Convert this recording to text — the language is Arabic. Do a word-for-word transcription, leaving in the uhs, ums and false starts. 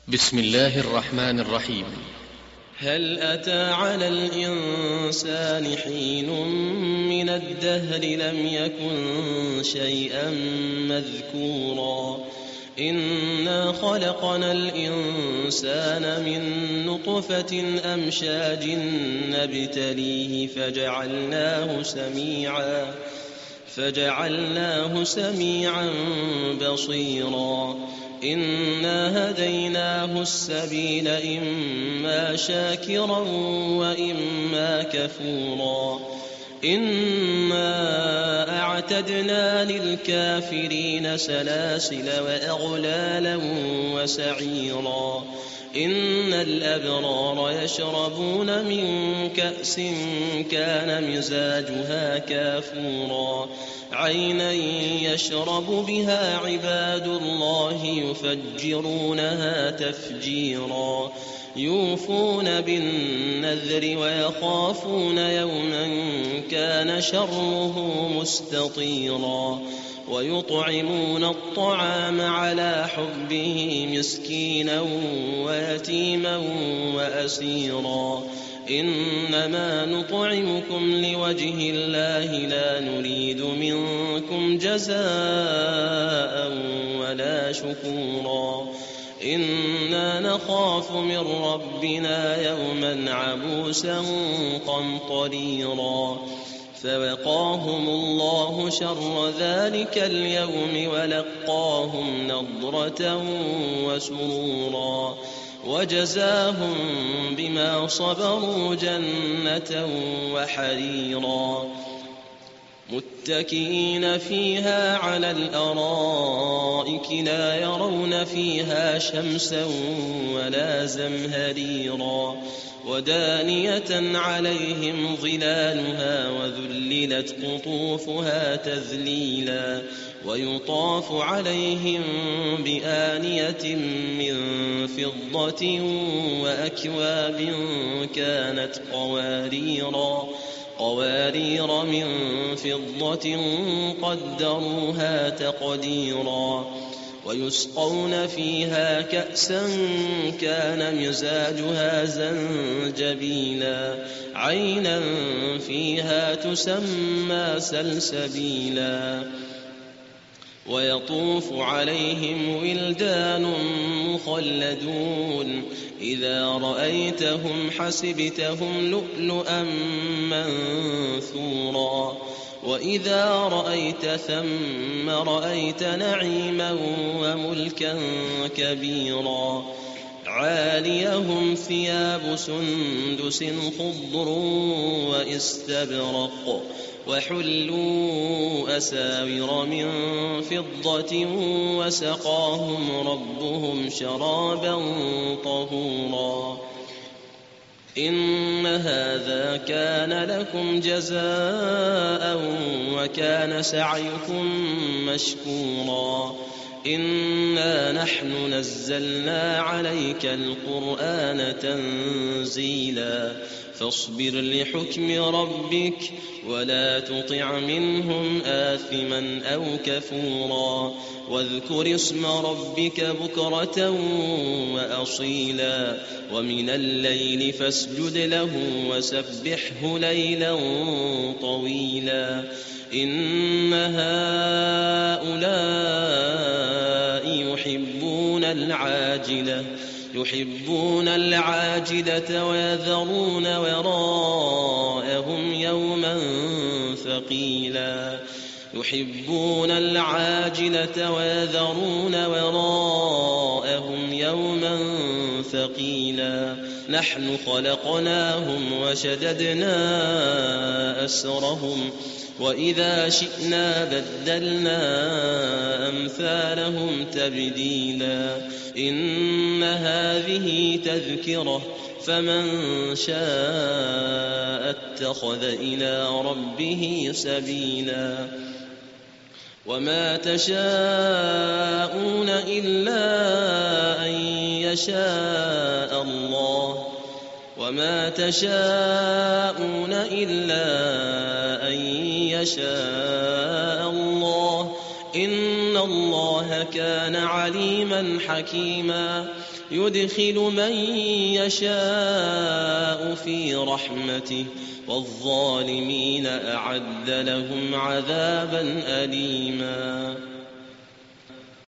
بسم الله الرحمن الرحيم. هل أتى على الإنسان حين من الدهر لم يكن شيئا مذكورا إنا خلقنا الإنسان من نطفة أمشاج نبتليه فجعلناه سميعا فجعلناه سميعا بصيرا إنا هديناه السبيل إما شاكرا وإما كفورا إنا أعتدنا للكافرين سلاسل وأغلالا وسعيرا إن الأبرار يشربون من كأس كان مزاجها كافورا عينا يشرب بها عباد الله يفجرونها تفجيرا يوفون بالنذر ويخافون يوما كان شره مستطيرا ويطعمون الطعام على حبه مسكينا ويتيما وأسيرا إنما نطعمكم لوجه الله لا نريد منكم جزاء ولا شكورا إنا نخاف من ربنا يوما عبوسا قمطريرا فوقاهم الله شر ذلك اليوم ولقاهم نضرة وسرورا وجزاهم بما صبروا جنة وحريرا متكئين فيها على الأرائك لا يرون فيها شمسا ولا زمهريرا ودانية عليهم ظلالها وذللت قطوفها تذليلا ويطاف عليهم بآنية من فضة وأكواب كانت قواريرا قوارير من فضة قدروها تقديرا ويسقون فيها كأسا كان مزاجها زنجبيلا عينا فيها تسمى سلسبيلا ويطوف عليهم ولدان مخلدون إذا رأيتهم حسبتهم لؤلؤا منثورا وإذا رأيت ثم رأيت نعيما وملكا كبيرا عاليهم ثياب سندس خضر واستبرق وحلوا أساور من فضة وسقاهم ربهم شرابا طهورا إن هذا كان لكم جزاء وكان سعيكم مشكورا إنا نحن نزلنا عليك القرآن تنزيلا فاصبر لحكم ربك ولا تطع منهم آثما أو كفورا واذكر اسم ربك بكرة وأصيلا ومن الليل فاسجد له وسبحه ليلا طويلا إن هؤلاء يحبون العاجلة يحبون العاجلة ويذرون وراءهم يوما ثقيلا يحبون العاجلة ويذرون وراءهم يوما ثقيلا نحن خلقناهم وشددنا أسرهم وإذا شئنا بدلنا أمثالهم تبديلا إن هذه تذكرة فمن شاء اتخذ إلى ربه سبيلا وما تشاءون إلا أن يشاء الله وما تشاءون إلا أن يشاء الله إن الله كان عليما حكيما يدخل من يشاء في رحمته والظالمين أعد لهم عذابا أليما.